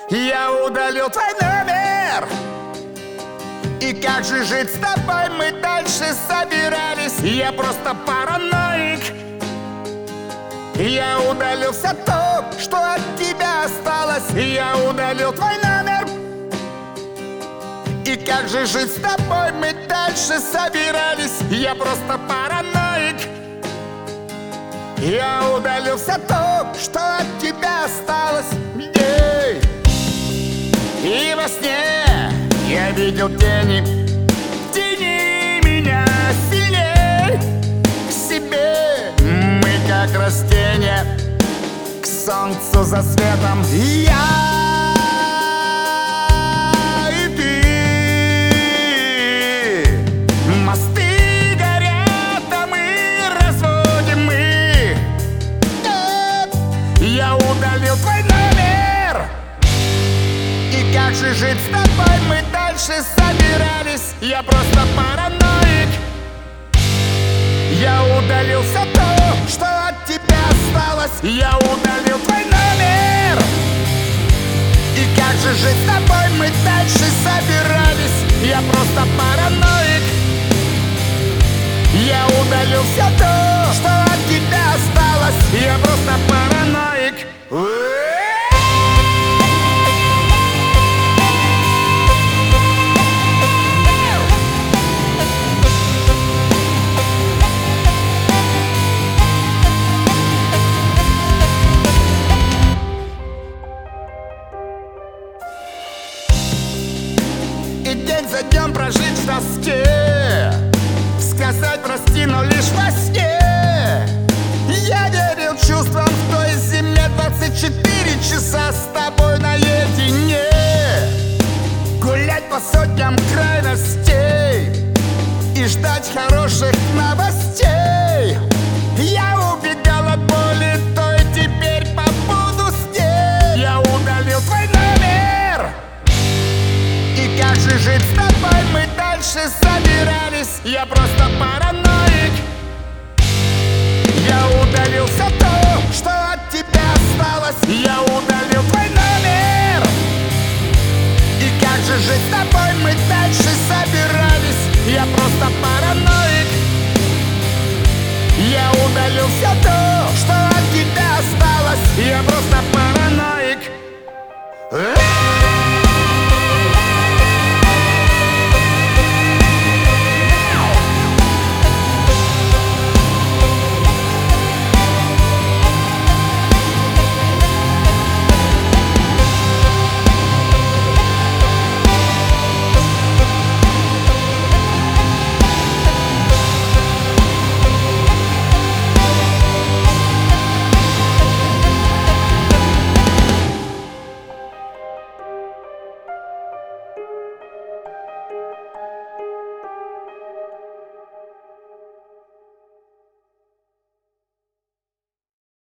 Я удалил твой номер. И как же жить с тобой мы дальше собирались? Я просто параноик. Я удалил все то, что от тебя осталось. Я удалил твой номер. И как же жить с тобой мы дальше собирались? Я просто параноик. Я удалил все то, что от тебя осталось. И во сне я видел тени. Тени меня сильней к себе. Мы как растения к солнцу за светом. Я и ты. Мосты горят, а мы разводим мы. Я удалил твой номер. И как же жить с тобой мы дальше собирались? Я просто параноик. Я удалил все то, что от тебя осталось. Я удалил твой номер. И как же жить с тобой мы дальше собирались? Я просто параноик. Я удалил все то, что от тебя осталось. Я просто параноик. И день за днем прожить в тоске, сказать прости, но лишь во сне. Я верил чувствам в той зиме, 24 часа с тобой наедине. Гулять по сотням крайностей и ждать хороших новостей. Я убегал от боли той, теперь побуду с ней. Я удалил твой номер. И как же жить с тобой мы дальше собирались? Я просто параноик. Я удалил все то, что от тебя осталось. Я удалил твой номер. И как же жить с тобой мы дальше собирались?